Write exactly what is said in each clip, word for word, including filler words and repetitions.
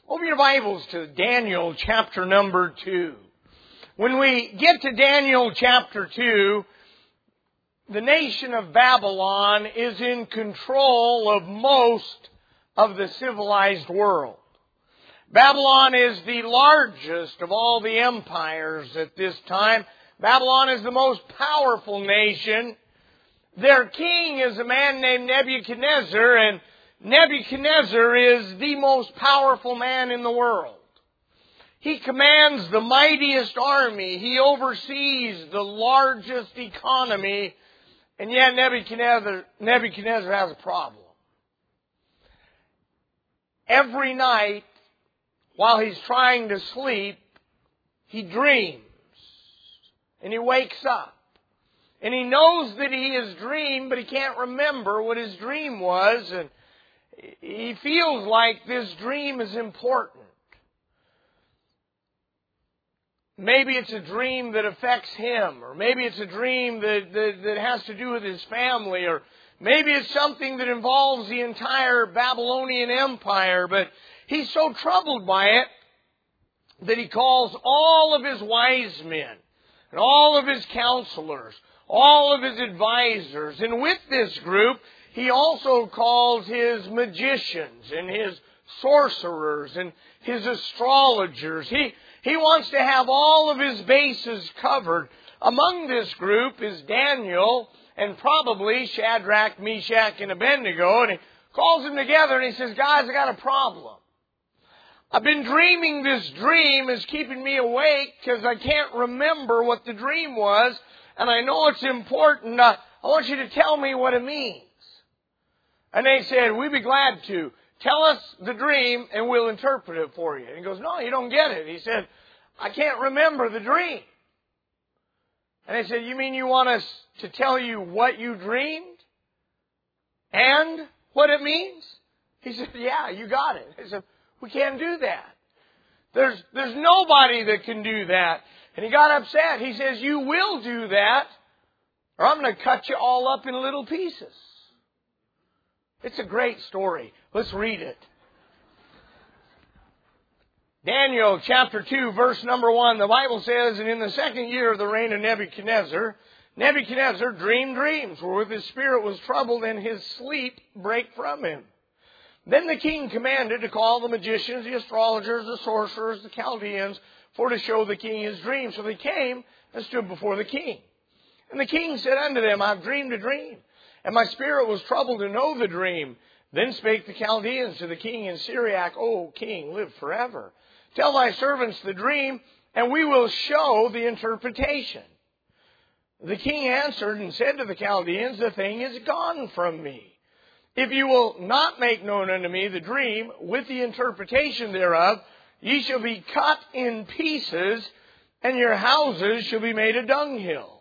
Open your Bibles to Daniel chapter number two. When we get to Daniel chapter two, the nation of Babylon is in control of most of the civilized world. Babylon is the largest of all the empires at this time. Babylon is the most powerful nation. Their king is a man named Nebuchadnezzar, and Nebuchadnezzar is the most powerful man in the world. He commands the mightiest army. He oversees the largest economy. And yet Nebuchadnezzar, Nebuchadnezzar has a problem. Every night, while he's trying to sleep, he dreams. And he wakes up. And he knows that he has dreamed, but he can't remember what his dream was. And he feels like this dream is important. Maybe it's a dream that affects him, or maybe it's a dream that, that, that has to do with his family, or maybe it's something that involves the entire Babylonian Empire, but he's so troubled by it that he calls all of his wise men, and all of his counselors, all of his advisors, and with this group, he also calls his magicians and his sorcerers and his astrologers. He, he wants to have all of his bases covered. Among this group is Daniel and probably Shadrach, Meshach, and Abednego. And he calls them together and he says, guys, I got a problem. I've been dreaming this dream is keeping me awake because I can't remember what the dream was. And I know it's important. Uh, I want you to tell me what it means. And they said, we'd be glad to. Tell us the dream and we'll interpret it for you. And he goes, no, you don't get it. He said, I can't remember the dream. And they said, you mean you want us to tell you what you dreamed? And what it means? He said, yeah, you got it. He said, we can't do that. There's, there's nobody that can do that. And he got upset. He says, you will do that, or I'm going to cut you all up in little pieces. It's a great story. Let's read it. Daniel chapter two, verse number one. The Bible says, and in the second year of the reign of Nebuchadnezzar, Nebuchadnezzar dreamed dreams, wherewith his spirit was troubled, and his sleep brake from him. Then the king commanded to call the magicians, the astrologers, the sorcerers, the Chaldeans, for to show the king his dream. So they came and stood before the king. And the king said unto them, I've dreamed a dream, and my spirit was troubled to know the dream. Then spake the Chaldeans to the king in Syriac, O king, live forever. Tell thy servants the dream, and we will show the interpretation. The king answered and said to the Chaldeans, the thing is gone from me. If you will not make known unto me the dream with the interpretation thereof, ye shall be cut in pieces, and your houses shall be made a dunghill.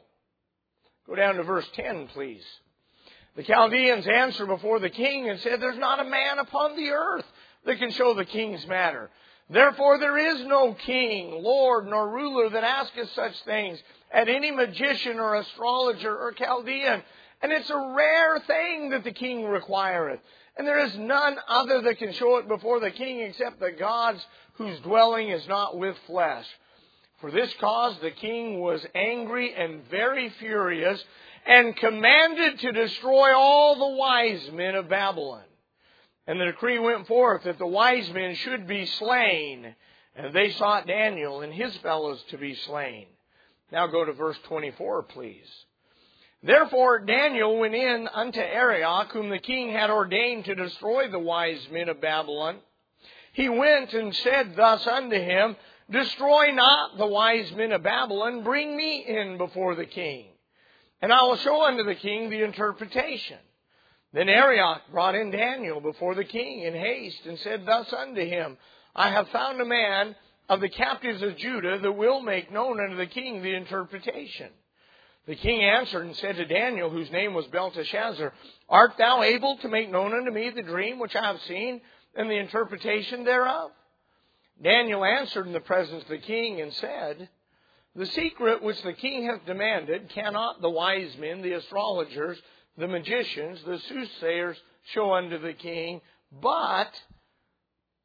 Go down to verse ten, please. The Chaldeans answered before the king and said, there's not a man upon the earth that can show the king's matter. Therefore there is no king, lord, nor ruler that asketh such things at any magician or astrologer or Chaldean. And it's a rare thing that the king requireth. And there is none other that can show it before the king except the gods whose dwelling is not with flesh. For this cause the king was angry and very furious, and commanded to destroy all the wise men of Babylon. And the decree went forth that the wise men should be slain, and they sought Daniel and his fellows to be slain. Now go to verse twenty-four, please. Therefore Daniel went in unto Arioch, whom the king had ordained to destroy the wise men of Babylon. He went and said thus unto him, destroy not the wise men of Babylon, bring me in before the king, and I will show unto the king the interpretation. Then Arioch brought in Daniel before the king in haste, and said thus unto him, I have found a man of the captives of Judah that will make known unto the king the interpretation. The king answered and said to Daniel, whose name was Belteshazzar, art thou able to make known unto me the dream which I have seen, and the interpretation thereof? Daniel answered in the presence of the king and said, the secret which the king hath demanded cannot the wise men, the astrologers, the magicians, the soothsayers show unto the king, but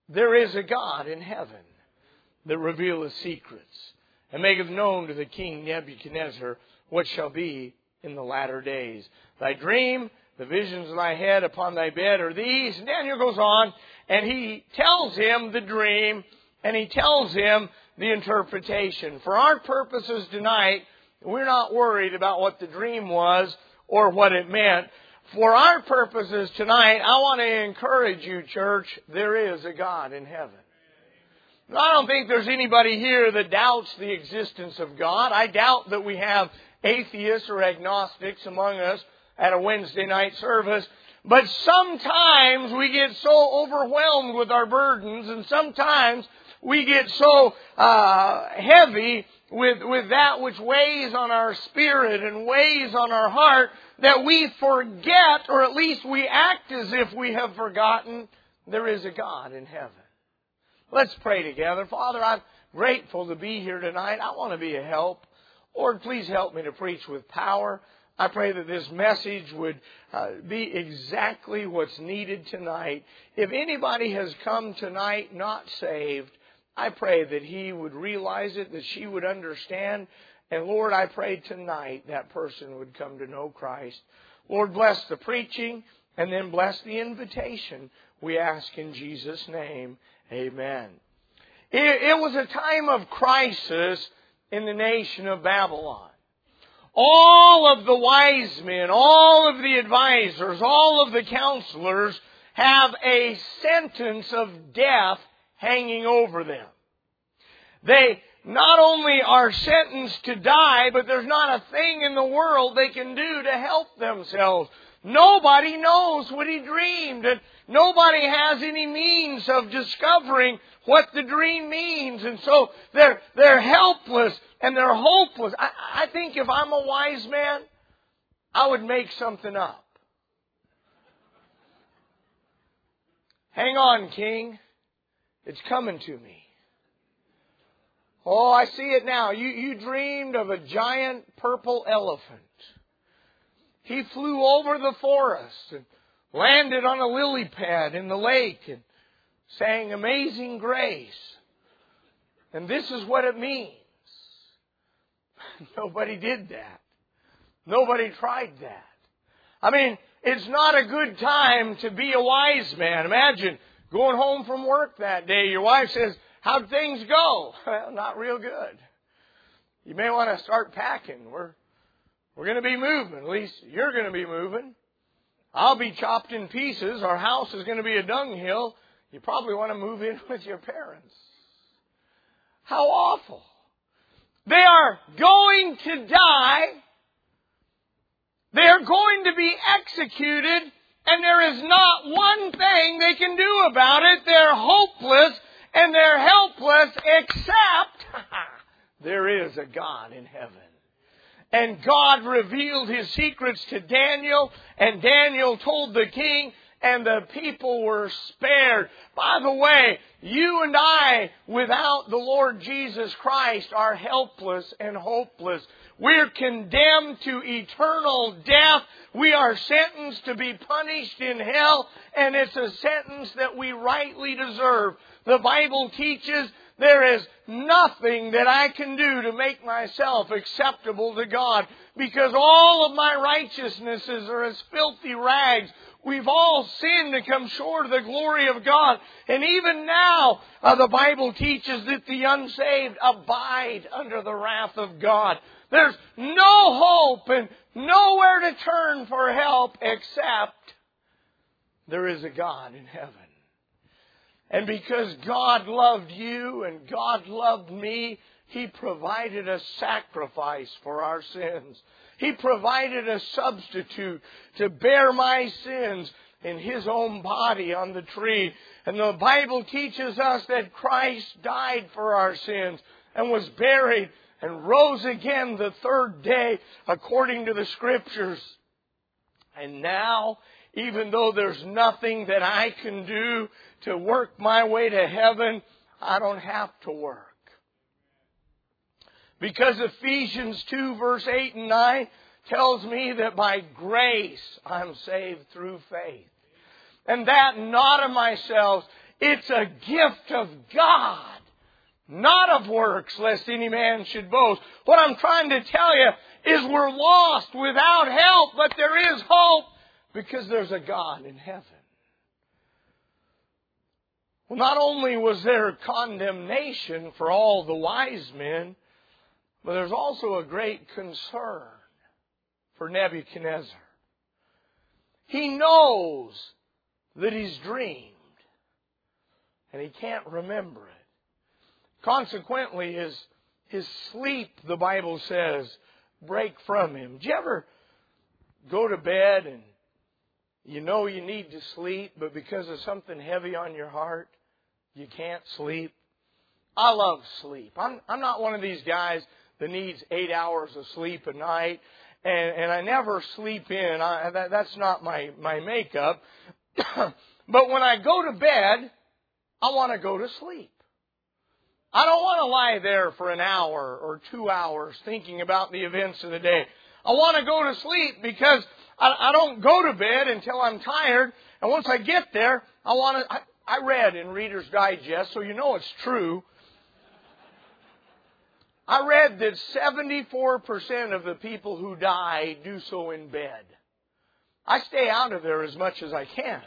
there is a God in heaven that revealeth secrets, and maketh known to the king Nebuchadnezzar what shall be in the latter days. Thy dream, the visions of thy head upon thy bed are these. And Daniel goes on, and he tells him the dream, and he tells him the interpretation. For our purposes tonight, we're not worried about what the dream was or what it meant. For our purposes tonight, I want to encourage you, church, there is a God in heaven. I don't think there's anybody here that doubts the existence of God. I doubt that we have atheists or agnostics among us at a Wednesday night service. But sometimes we get so overwhelmed with our burdens, and sometimes we get so uh, heavy with, with that which weighs on our spirit and weighs on our heart that we forget, or at least we act as if we have forgotten, there is a God in heaven. Let's pray together. Father, I'm grateful to be here tonight. I want to be a help. Lord, please help me to preach with power. I pray that this message would uh, be exactly what's needed tonight. If anybody has come tonight not saved, I pray that he would realize it, that she would understand. And Lord, I pray tonight that person would come to know Christ. Lord, bless the preaching and then bless the invitation. We ask in Jesus' name. Amen. It, it was a time of crisis in the nation of Babylon. All of the wise men, all of the advisors, all of the counselors have a sentence of death hanging over them. They not only are sentenced to die, but there's not a thing in the world they can do to help themselves. Nobody knows what he dreamed, and nobody has any means of discovering what the dream means. And so they're, they're helpless and they're hopeless. I, I think if I'm a wise man, I would make something up. Hang on, king. It's coming to me. Oh, I see it now. You, you dreamed of a giant purple elephant. He flew over the forest and landed on a lily pad in the lake and sang Amazing Grace. And this is what it means. Nobody did that. Nobody tried that. I mean, it's not a good time to be a wise man. Imagine going home from work that day. Your wife says, "How'd things go?" Well, not real good. You may want to start packing. We're We're going to be moving. At least you're going to be moving. I'll be chopped in pieces. Our house is going to be a dunghill. You probably want to move in with your parents. How awful. They are going to die. They are going to be executed. And there is not one thing they can do about it. They're hopeless and they're helpless, except there is a God in heaven. And God revealed His secrets to Daniel, and Daniel told the king, and the people were spared. By the way, you and I, without the Lord Jesus Christ, are helpless and hopeless. We're condemned to eternal death. We are sentenced to be punished in hell, and it's a sentence that we rightly deserve. The Bible teaches there is nothing that I can do to make myself acceptable to God, because all of my righteousnesses are as filthy rags. We've all sinned and come short of the glory of God. And even now, uh, the Bible teaches that the unsaved abide under the wrath of God. There's no hope and nowhere to turn for help except there is a God in heaven. And because God loved you and God loved me, He provided a sacrifice for our sins. He provided a substitute to bear my sins in His own body on the tree. And the Bible teaches us that Christ died for our sins and was buried and rose again the third day according to the Scriptures. And now, even though there's nothing that I can do to work my way to heaven, I don't have to work. Because Ephesians two verse eight and nine tells me that by grace I'm saved through faith. And that not of myself, It's a gift of God, not of works, lest any man should boast. What I'm trying to tell you is we're lost without help, but there is hope because there's a God in heaven. Well, not only was there condemnation for all the wise men, but there's also a great concern for Nebuchadnezzar. He knows that he's dreamed, and he can't remember it. Consequently, his, his sleep, the Bible says, break from him. Do you ever go to bed and you know you need to sleep, but because of something heavy on your heart, you can't sleep? I love sleep. I'm, I'm not one of these guys that needs eight hours of sleep a night, and, and I never sleep in. I, that, that's not my, my makeup. But when I go to bed, I want to go to sleep. I don't want to lie there for an hour or two hours thinking about the events of the day. I want to go to sleep because I, I don't go to bed until I'm tired. And once I get there, I want to... I, I read in Reader's Digest, so you know it's true. I read that seventy-four percent of the people who die do so in bed. I stay out of there as much as I can.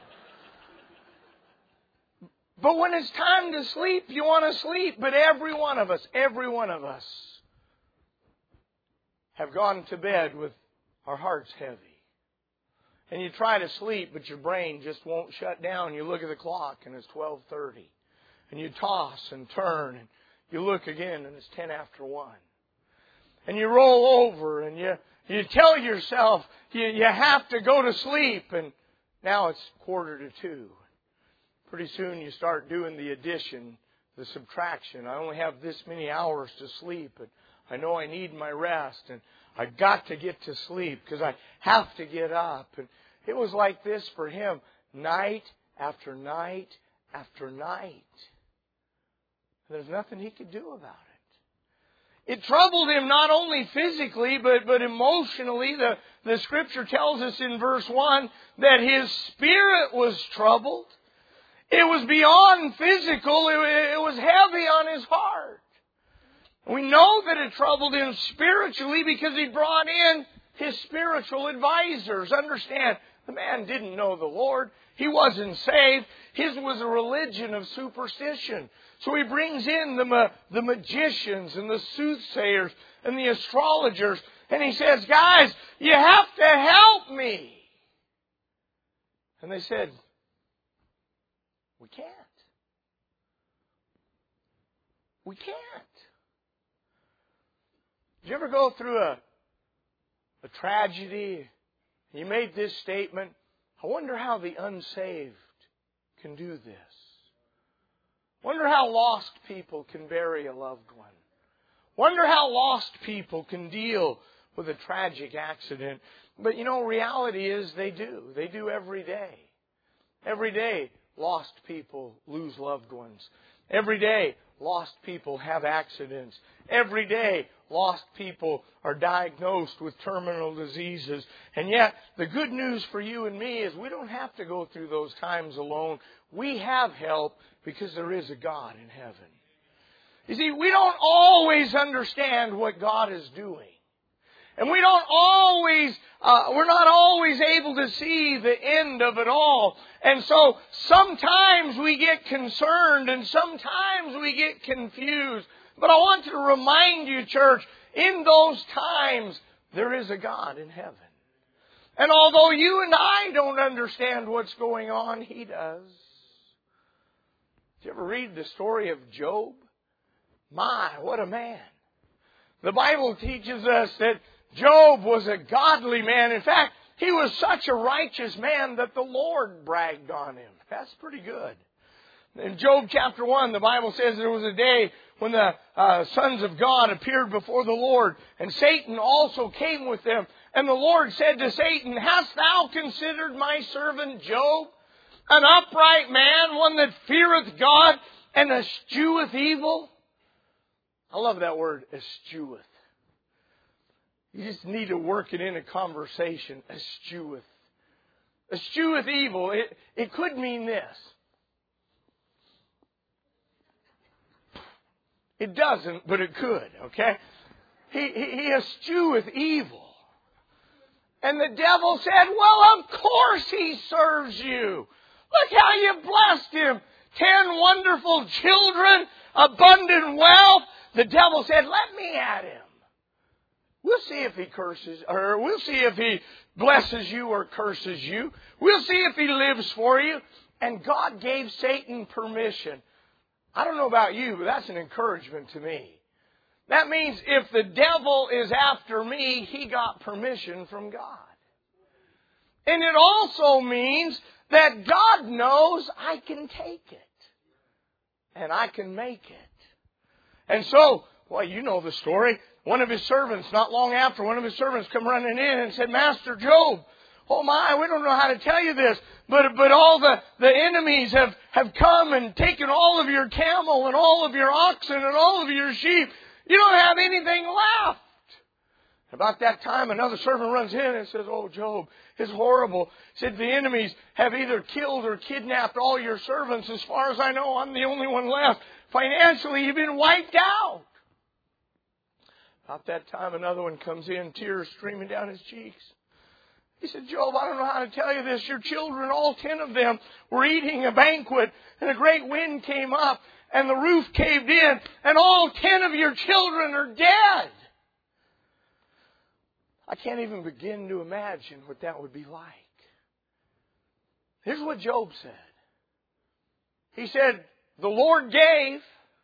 But when it's time to sleep, you want to sleep. But every one of us, every one of us have gone to bed with our hearts heavy. And you try to sleep, but your brain just won't shut down. You look at the clock and it's twelve thirty. And you toss and turn and you look again and it's ten after one. And you roll over and you, you tell yourself you, you have to go to sleep. And now it's quarter to two. Pretty soon you start doing the addition, the subtraction. I only have this many hours to sleep, and I know I need my rest, and I got to get to sleep because I have to get up. And it was like this for him, night after night after night. And there's nothing he could do about it. It troubled him not only physically, but, but emotionally. The, the Scripture tells us in verse one that his spirit was troubled. It was beyond physical. It, it was heavy on his heart. We know that it troubled him spiritually because he brought in his spiritual advisors. Understand, the man didn't know the Lord. He wasn't saved. His was a religion of superstition. So he brings in the, ma- the magicians and the soothsayers and the astrologers. And he says, guys, you have to help me. And they said, we can't. We can't. Did you ever go through a, a tragedy? You made this statement, I wonder how the unsaved can do this. Wonder how lost people can bury a loved one. Wonder how lost people can deal with a tragic accident. But you know, reality is they do. They do every day. Every day, lost people lose loved ones. Every day, lost people have accidents. Every day, lost people are diagnosed with terminal diseases. And yet, the good news for you and me is we don't have to go through those times alone. We have help because there is a God in heaven. You see, we don't always understand what God is doing. And we don't always, uh, we're not always able to see the end of it all. And so sometimes we get concerned and sometimes we get confused. But I want to remind you, church, in those times, there is a God in heaven. And although you and I don't understand what's going on, He does. Did you ever read the story of Job? My, what a man. The Bible teaches us that Job was a godly man. In fact, he was such a righteous man that the Lord bragged on him. That's pretty good. In Job chapter one, the Bible says there was a day when the uh, sons of God appeared before the Lord, and Satan also came with them. And the Lord said to Satan, "Hast thou considered my servant Job, an upright man, one that feareth God and escheweth evil?" I love that word, escheweth. You just need to work it in a conversation. Escheweth. Escheweth evil. It, it could mean this. It doesn't, but it could, okay? He, he, he escheweth evil. And the devil said, well, of course he serves you. Look how you blessed him. Ten wonderful children, abundant wealth. The devil said, let me at him. We'll see if he curses, or we'll see if he blesses you or curses you. We'll see if he lives for you. And God gave Satan permission. I don't know about you, but that's an encouragement to me. That means if the devil is after me, he got permission from God. And it also means that God knows I can take it. And I can make it. And so, well, you know the story. One of his servants, not long after, one of his servants come running in and said, Master Job, oh my, we don't know how to tell you this, but but all the, the enemies have, have come and taken all of your camel and all of your oxen and all of your sheep. You don't have anything left. About that time, another servant runs in and says, oh, Job, it's horrible. He said, the enemies have either killed or kidnapped all your servants. As far as I know, I'm the only one left. Financially, you've been wiped out. About that time, another one comes in, tears streaming down his cheeks. He said, Job, I don't know how to tell you this. Your children, all ten of them, were eating a banquet, and a great wind came up, and the roof caved in, and all ten of your children are dead. I can't even begin to imagine what that would be like. Here's what Job said. He said, the Lord gave,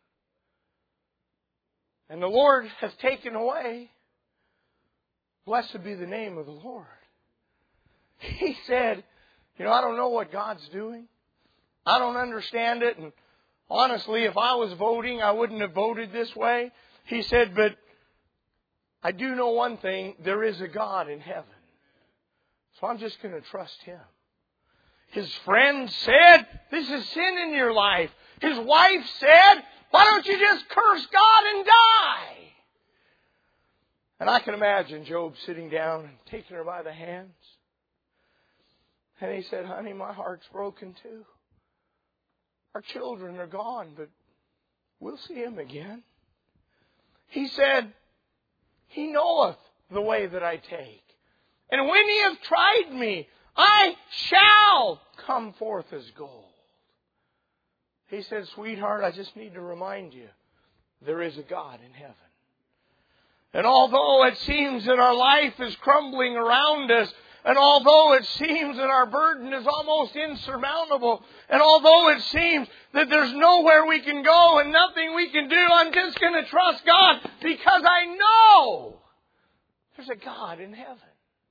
and the Lord has taken away. Blessed be the name of the Lord. He said, you know, I don't know what God's doing. I don't understand it. And honestly, if I was voting, I wouldn't have voted this way. He said, but I do know one thing. There is a God in heaven. So I'm just going to trust Him. His friends said, this is sin in your life. His wife said, why don't you just curse God and die? And I can imagine Job sitting down and taking her by the hands. And he said, honey, my heart's broken too. Our children are gone, but we'll see Him again. He said, He knoweth the way that I take. And when He hath tried me, I shall come forth as gold. He said, sweetheart, I just need to remind you, there is a God in heaven. And although it seems that our life is crumbling around us, and although it seems that our burden is almost insurmountable, and although it seems that there's nowhere we can go and nothing we can do, I'm just going to trust God because I know there's a God in heaven.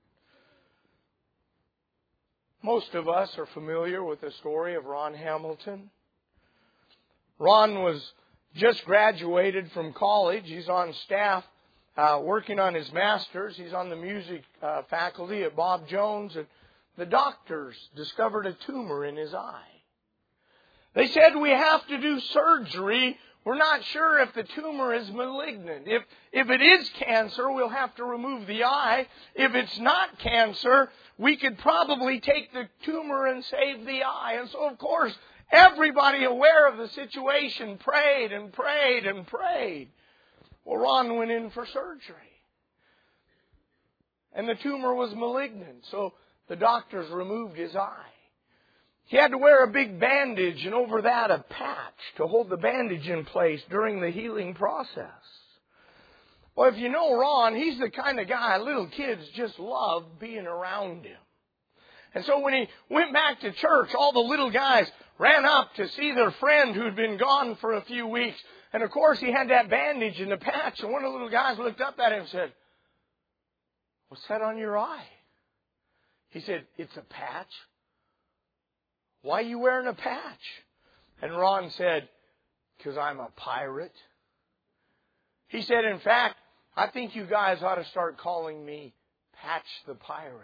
Most of us are familiar with the story of Ron Hamilton. Ron was just graduated from college. He's on staff uh, working on his master's. He's on the music uh, faculty at Bob Jones. And the doctors discovered a tumor in his eye. They said, we have to do surgery. We're not sure if the tumor is malignant. If, if it is cancer, we'll have to remove the eye. If it's not cancer, we could probably take the tumor and save the eye. And so, of course, everybody aware of the situation prayed and prayed and prayed. Well, Ron went in for surgery. And the tumor was malignant, so the doctors removed his eye. He had to wear a big bandage and over that a patch to hold the bandage in place during the healing process. Well, if you know Ron, he's the kind of guy little kids just love being around him. And so when he went back to church, all the little guys ran up to see their friend who'd been gone for a few weeks. And of course, he had that bandage and the patch. And one of the little guys looked up at him and said, what's that on your eye? He said, it's a patch. Why are you wearing a patch? And Ron said, because I'm a pirate. He said, in fact, I think you guys ought to start calling me Patch the Pirate.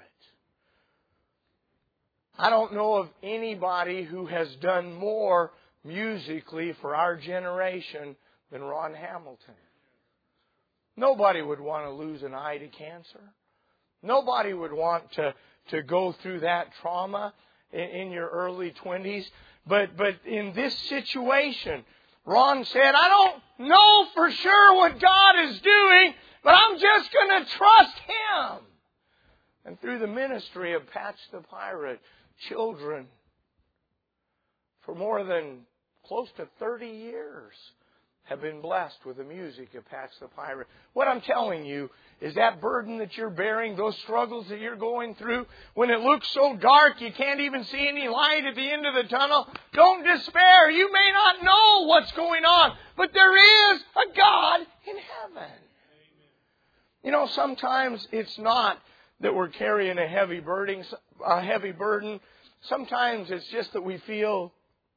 I don't know of anybody who has done more musically for our generation than Ron Hamilton. Nobody would want to lose an eye to cancer. Nobody would want to, to go through that trauma in, in your early twenties. But, but in this situation, Ron said, I don't know for sure what God is doing, but I'm just going to trust Him. And through the ministry of Patch the Pirate, children for more than close to thirty years have been blessed with the music of Patch the Pirate. What I'm telling you is that burden that you're bearing, those struggles that you're going through, when it looks so dark you can't even see any light at the end of the tunnel, don't despair. You may not know what's going on, but there is a God in heaven. You know, sometimes it's not that we're carrying a heavy burden, a heavy burden. Sometimes it's just that we feel,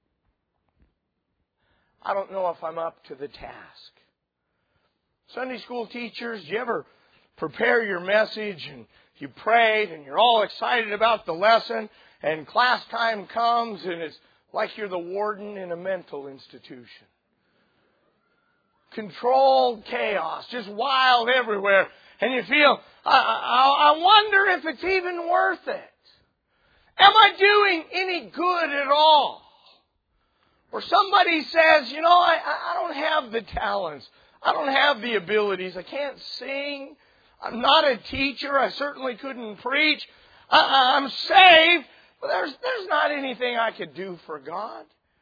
I don't know if I'm up to the task. Sunday school teachers, do you ever prepare your message and you prayed and you're all excited about the lesson and class time comes and it's like you're the warden in a mental institution? Controlled chaos, just wild everywhere. And you feel, I, I, I wonder if it's even worth it. Am I doing any good at all? Or somebody says, you know, I, I don't have the talents. I don't have the abilities. I can't sing. I'm not a teacher. I certainly couldn't preach. I, I'm saved, but there's, there's not anything I could do for God.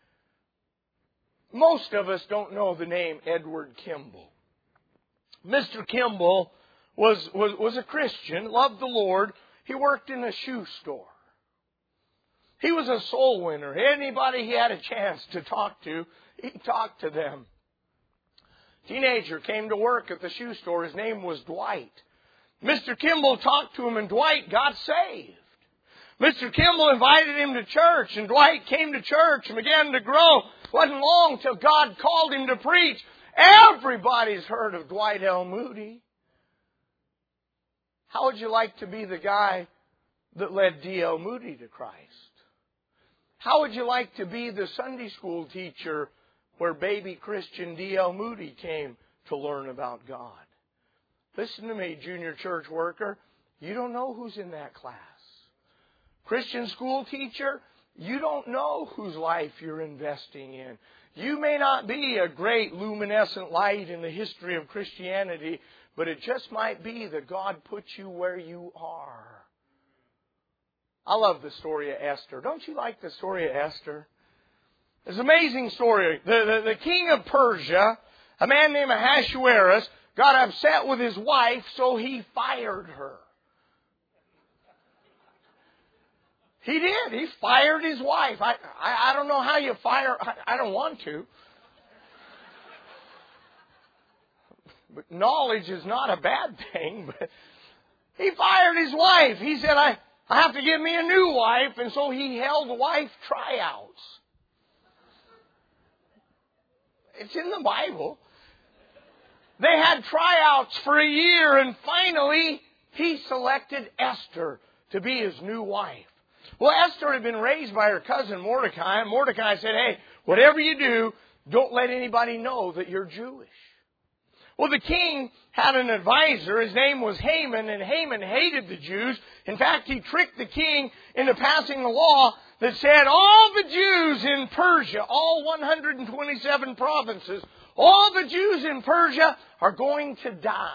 Most of us don't know the name Edward Kimball. Mister Kimball was, was, was a Christian, loved the Lord. He worked in a shoe store. He was a soul winner. Anybody he had a chance to talk to, he talked to them. Teenager came to work at the shoe store. His name was Dwight. Mister Kimball talked to him and Dwight got saved. Mister Kimball invited him to church and Dwight came to church and began to grow. It wasn't long till God called him to preach. Everybody's heard of Dwight L. Moody. How would you like to be the guy that led D L. Moody to Christ? How would you like to be the Sunday school teacher where baby Christian D L. Moody came to learn about God? Listen to me, junior church worker. You don't know who's in that class. Christian school teacher, you don't know whose life you're investing in. You may not be a great luminescent light in the history of Christianity, but it just might be that God put you where you are. I love the story of Esther. Don't you like the story of Esther? It's an amazing story. The, the, the king of Persia, a man named Ahasuerus, got upset with his wife, so he fired her. He did. He fired his wife. I, I, I don't know how you fire. I, I don't want to. But knowledge is not a bad thing. But he fired his wife. He said, I, I have to get me a new wife. And so he held wife tryouts. It's in the Bible. They had tryouts for a year. And finally, he selected Esther to be his new wife. Well, Esther had been raised by her cousin Mordecai. And Mordecai said, hey, whatever you do, don't let anybody know that you're Jewish. Well, the king had an advisor. His name was Haman, and Haman hated the Jews. In fact, he tricked the king into passing a law that said all the Jews in Persia, all one hundred twenty-seven provinces, all the Jews in Persia are going to die.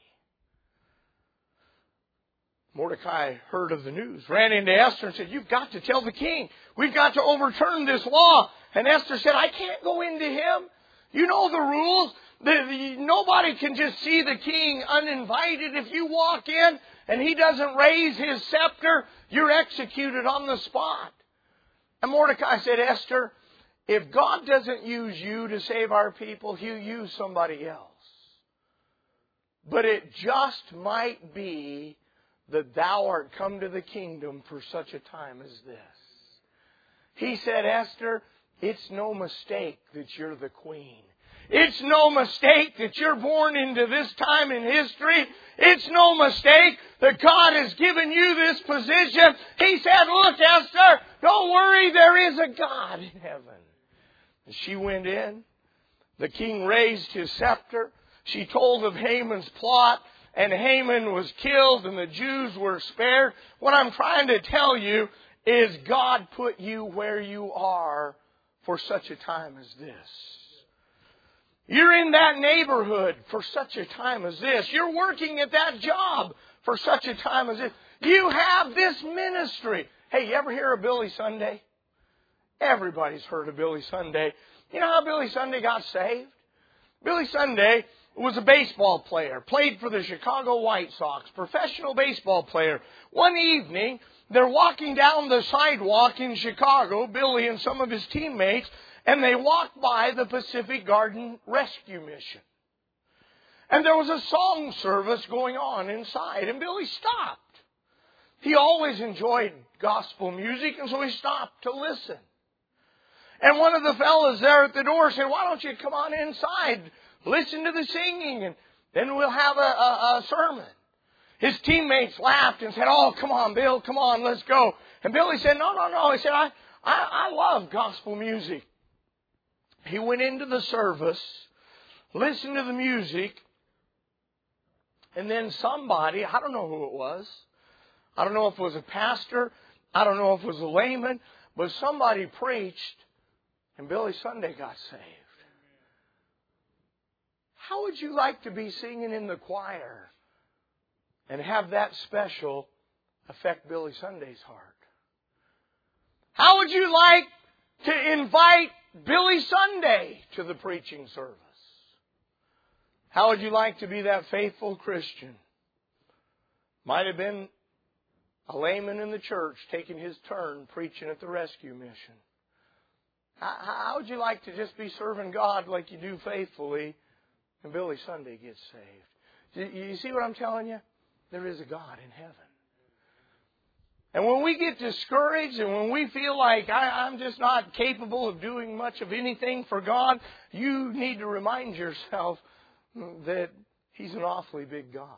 Mordecai heard of the news, ran into Esther and said, you've got to tell the king. We've got to overturn this law. And Esther said, I can't go into him. You know the rules. The, the, nobody can just see the king uninvited. If you walk in and he doesn't raise his scepter, you're executed on the spot. And Mordecai said, Esther, if God doesn't use you to save our people, He'll use somebody else. But it just might be that thou art come to the kingdom for such a time as this. He said, Esther, it's no mistake that you're the queen. It's no mistake that you're born into this time in history. It's no mistake that God has given you this position. He said, look, Esther, don't worry, there is a God in heaven. And she went in. The king raised his scepter. She told of Haman's plot, and Haman was killed, and the Jews were spared. What I'm trying to tell you is God put you where you are for such a time as this. You're in that neighborhood for such a time as this. You're working at that job for such a time as this. You have this ministry. Hey, you ever hear of Billy Sunday? Everybody's heard of Billy Sunday. You know how Billy Sunday got saved? Billy Sunday was a baseball player, played for the Chicago White Sox, professional baseball player. One evening, they're walking down the sidewalk in Chicago, Billy and some of his teammates, and they walked by the Pacific Garden Rescue Mission. And there was a song service going on inside, and Billy stopped. He always enjoyed gospel music, and so he stopped to listen. And one of the fellas there at the door said, "Why don't you come on inside, listen to the singing, and then we'll have a, a, a sermon." His teammates laughed and said, "Oh, come on, Bill, come on, let's go." And Billy said, "No, no, no." He said, I, I, I love gospel music. He went into the service, listened to the music, and then somebody, I don't know who it was, I don't know if it was a pastor, I don't know if it was a layman, but somebody preached, and Billy Sunday got saved. How would you like to be singing in the choir and have that special affect Billy Sunday's heart? How would you like to invite Billy Sunday to the preaching service? How would you like to be that faithful Christian? Might have been a layman in the church taking his turn preaching at the rescue mission. How would you like to just be serving God like you do faithfully and Billy Sunday gets saved? You see what I'm telling you? There is a God in heaven. And when we get discouraged and when we feel like I, I'm just not capable of doing much of anything for God, you need to remind yourself that He's an awfully big God.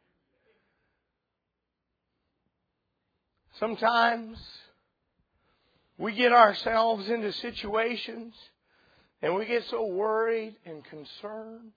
Sometimes we get ourselves into situations and we get so worried and concerned.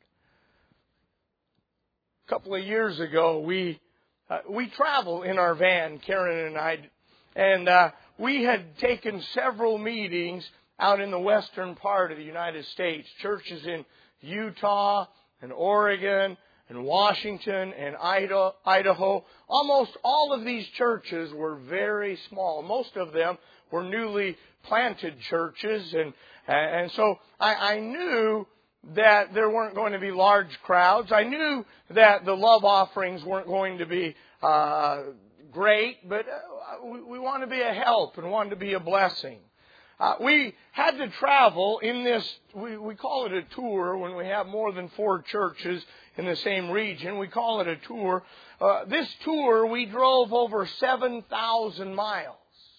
A couple of years ago, we uh, we travel in our van, Karen and I, and uh, we had taken several meetings out in the western part of the United States, churches in Utah and Oregon and Washington and Idaho. Almost all of these churches were very small. Most of them were newly planted churches, and and so I, I knew that there weren't going to be large crowds. I knew that the love offerings weren't going to be uh, great, but uh, we, we want to be a help and want to be a blessing. Uh, we had to travel in this, we, we call it a tour when we have more than four churches in the same region. We call it a tour. Uh, this tour, we drove over seven thousand miles.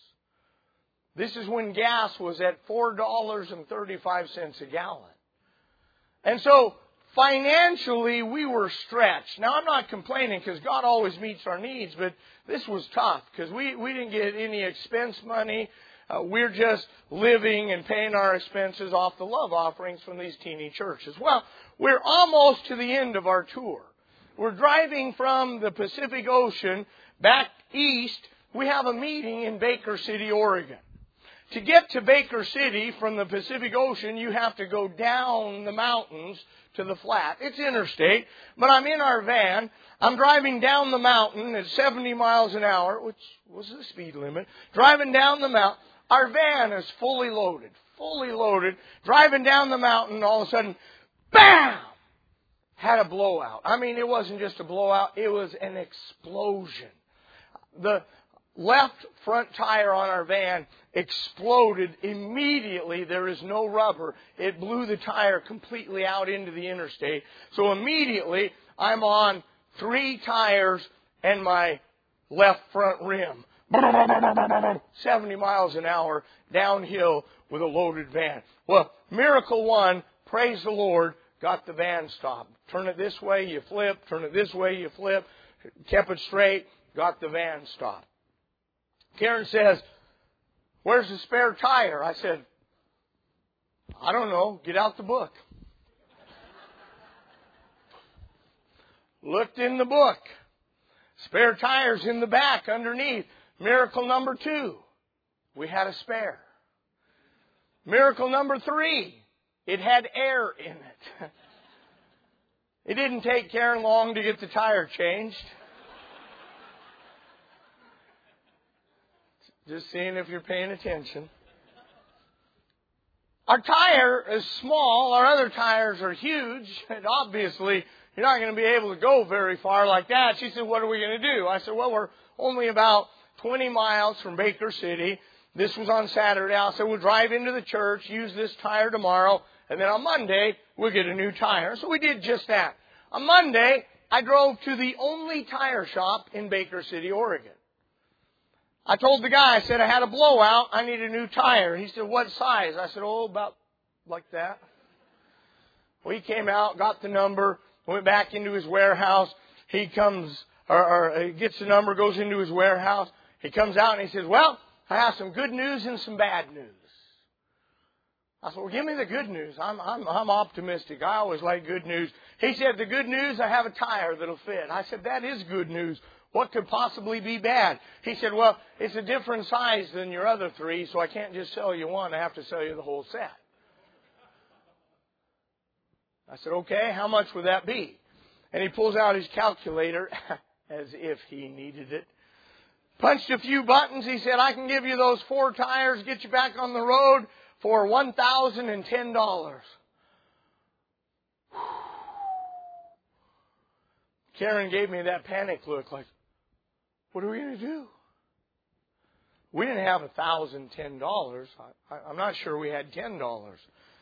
This is when gas was at four dollars and thirty-five cents a gallon. And so, financially, we were stretched. Now, I'm not complaining because God always meets our needs, but this was tough because we, we didn't get any expense money. Uh, we're just living and paying our expenses off the love offerings from these teeny churches. Well, we're almost to the end of our tour. We're driving from the Pacific Ocean back east. We have a meeting in Baker City, Oregon. To get to Baker City from the Pacific Ocean, you have to go down the mountains to the flat. It's interstate, but I'm in our van. I'm driving down the mountain at seventy miles an hour, which was the speed limit. Driving down the mountain. Our van is fully loaded, fully loaded. Driving down the mountain, all of a sudden, bam! Had a blowout. I mean, it wasn't just a blowout. It was an explosion. The left front tire on our van exploded immediately. There is no rubber. It blew the tire completely out into the interstate. So immediately, I'm on three tires and my left front rim. seventy miles an hour downhill with a loaded van. Well, miracle one, praise the Lord, got the van stopped. Turn it this way, you flip. Turn it this way, you flip. Kept it straight, got the van stopped. Karen says, "Where's the spare tire?" I said, "I don't know. Get out the book." Looked in the book. Spare tires in the back underneath. Miracle number two, we had a spare. Miracle number three, it had air in it. It didn't take Karen long to get the tire changed. Just seeing if you're paying attention. Our tire is small. Our other tires are huge. And obviously, you're not going to be able to go very far like that. She said, what are we going to do? I said, well, we're only about twenty miles from Baker City. This was on Saturday. I said, we'll drive into the church, use this tire tomorrow, and then on Monday, we'll get a new tire. So we did just that. On Monday, I drove to the only tire shop in Baker City, Oregon. I told the guy, I said, I had a blowout. I need a new tire. He said, what size? I said, oh, about like that. Well, he came out, got the number, went back into his warehouse. He comes, or, or he gets the number, goes into his warehouse. He comes out and he says, well, I have some good news and some bad news. I said, well, give me the good news. I'm, I'm, I'm optimistic. I always like good news. He said, the good news, I have a tire that'll fit. I said, that is good news. What could possibly be bad? He said, well, it's a different size than your other three, so I can't just sell you one. I have to sell you the whole set. I said, okay, how much would that be? And he pulls out his calculator as if he needed it. Punched a few buttons. He said, I can give you those four tires, get you back on the road for one thousand ten dollars. Karen gave me that panic look like, what are we going to do? We didn't have one thousand ten dollars. I, I, I'm not sure we had ten dollars.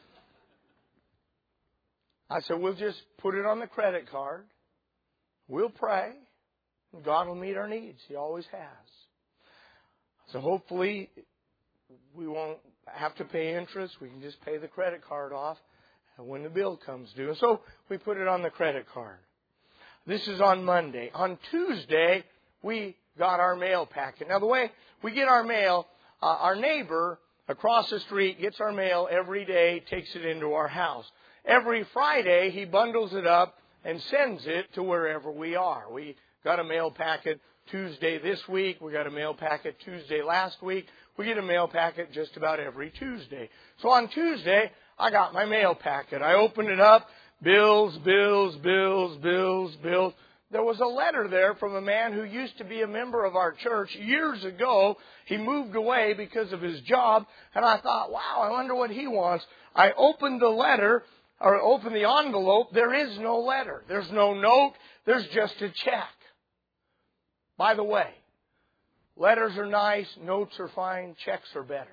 I said, we'll just put it on the credit card. We'll pray. And God will meet our needs. He always has. So hopefully we won't have to pay interest. We can just pay the credit card off when the bill comes due. And so we put it on the credit card. This is on Monday. On Tuesday, we got our mail packet. Now, the way we get our mail, uh, our neighbor across the street gets our mail every day, takes it into our house. Every Friday, he bundles it up and sends it to wherever we are. We got a mail packet Tuesday this week. We got a mail packet Tuesday last week. We get a mail packet just about every Tuesday. So on Tuesday, I got my mail packet. I opened it up. Bills, bills, bills, bills, bills. There was a letter there from a man who used to be a member of our church years ago. He moved away because of his job. And I thought, wow, I wonder what he wants. I opened the letter, or opened the envelope. There is no letter. There's no note. There's just a check. By the way, letters are nice, notes are fine, checks are better.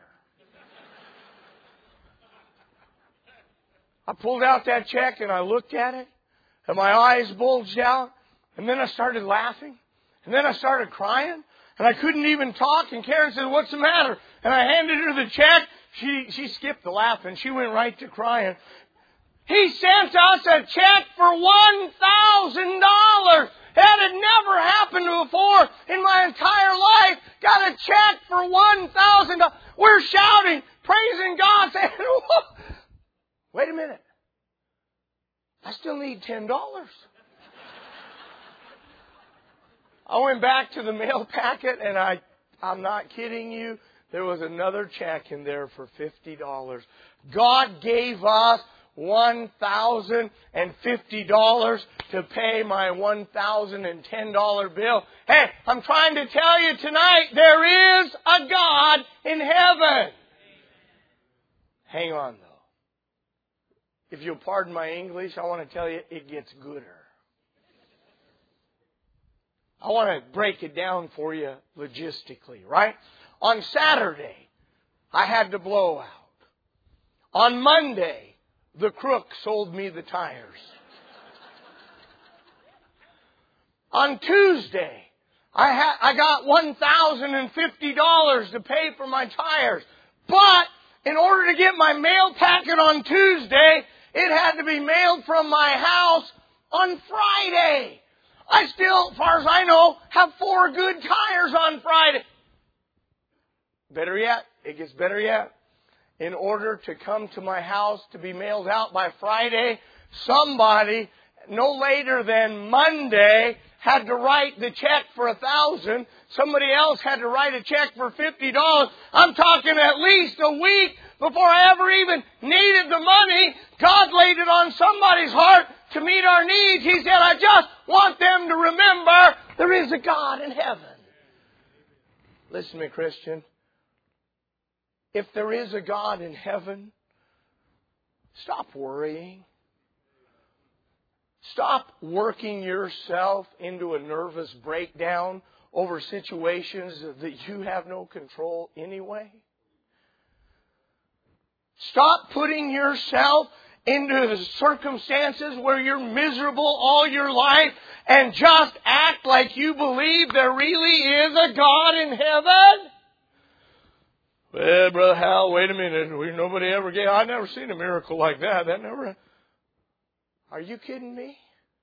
I pulled out that check and I looked at it, and my eyes bulged out, and then I started laughing, and then I started crying, and I couldn't even talk, and Karen said, what's the matter? And I handed her the check. She, she skipped the laughing. She went right to crying. He sent us a check for one thousand dollars. That had never happened before in my entire life. Got a check for one thousand dollars. We're shouting, praising God, saying, wait a minute. I still need ten dollars. I went back to the mail packet, and I, I'm not kidding you, there was another check in there for fifty dollars. God gave us one thousand fifty dollars to pay my one thousand ten dollars bill. Hey, I'm trying to tell you tonight, there is a God in heaven. Hang on, though. If you'll pardon my English, I want to tell you it gets gooder. I want to break it down for you logistically, right? On Saturday, I had the blowout. On Monday, the crook sold me the tires. On Tuesday, I had I got one thousand fifty dollars to pay for my tires. But in order to get my mail packet on Tuesday, it had to be mailed from my house on Friday. I still, as far as I know, have four good tires on Friday. Better yet, it gets better yet. In order to come to my house to be mailed out by Friday, somebody, no later than Monday, had to write the check for a thousand. Somebody else had to write a check for fifty dollars. I'm talking at least a week before I ever even needed the money. God laid it on somebody's heart to meet our needs. He said, I just want them to remember there is a God in heaven. Listen to me, Christian. If there is a God in heaven, stop worrying. Stop working yourself into a nervous breakdown over situations that you have no control anyway. Stop putting yourself into the circumstances where you're miserable all your life and just act like you believe there really is a God in heaven. Well, Brother Hal, wait a minute. We, nobody ever gave. I've never seen a miracle like that. That never. Are you kidding me?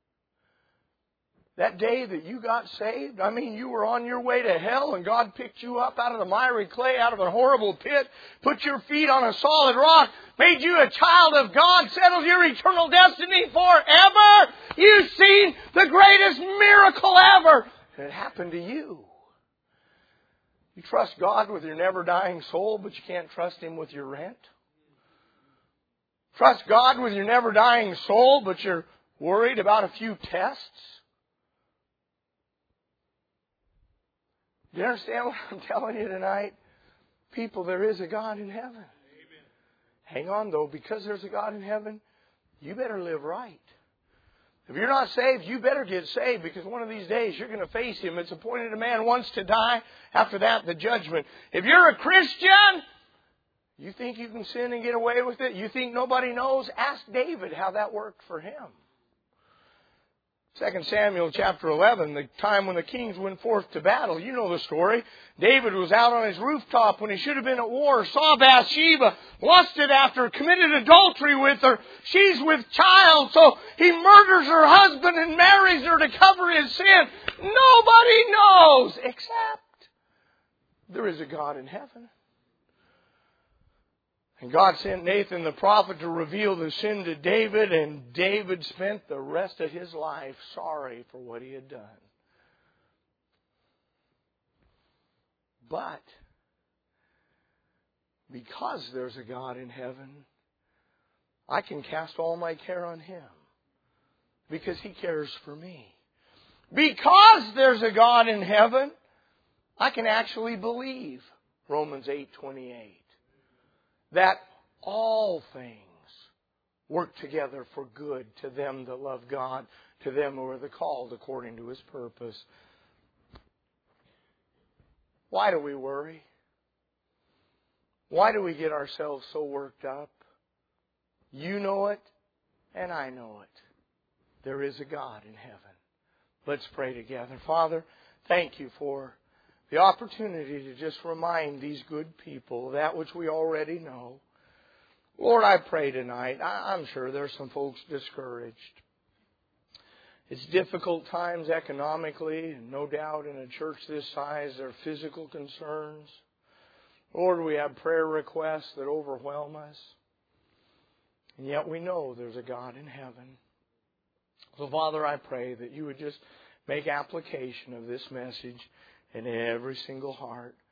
That day that you got saved, I mean, you were on your way to hell and God picked you up out of the miry clay, out of a horrible pit, put your feet on a solid rock, made you a child of God, settled your eternal destiny forever. You've seen the greatest miracle ever. And it happened to you. You trust God with your never-dying soul, but you can't trust Him with your rent. Trust God with your never-dying soul, but you're worried about a few tests. Do you understand what I'm telling you tonight? People, there is a God in heaven. Amen. Hang on, though. Because there's a God in heaven, you better live right. If you're not saved, you better get saved, because one of these days you're going to face Him. It's appointed a man once to die. After that, the judgment. If you're a Christian, you think you can sin and get away with it? You think nobody knows? Ask David how that worked for him. Second Samuel chapter eleven, the time when the kings went forth to battle. You know the story. David was out on his rooftop when he should have been at war, saw Bathsheba, lusted after her, committed adultery with her. She's with child, so he murders her husband and marries her to cover his sin. Nobody knows except there is a God in heaven. And God sent Nathan the prophet to reveal the sin to David, and David spent the rest of his life sorry for what he had done. But because there's a God in heaven, I can cast all my care on Him, because He cares for me. Because there's a God in heaven, I can actually believe Romans eight twenty-eight. That all things work together for good to them that love God, to them who are the called according to His purpose. Why do we worry? Why do we get ourselves so worked up? You know it, and I know it. There is a God in heaven. Let's pray together. Father, thank You for the opportunity to just remind these good people that which we already know. Lord, I pray tonight, I'm sure there's some folks discouraged. It's difficult times economically, and no doubt in a church this size there are physical concerns. Lord, we have prayer requests that overwhelm us. And yet we know there's a God in heaven. So Father, I pray that You would just make application of this message in every single heart.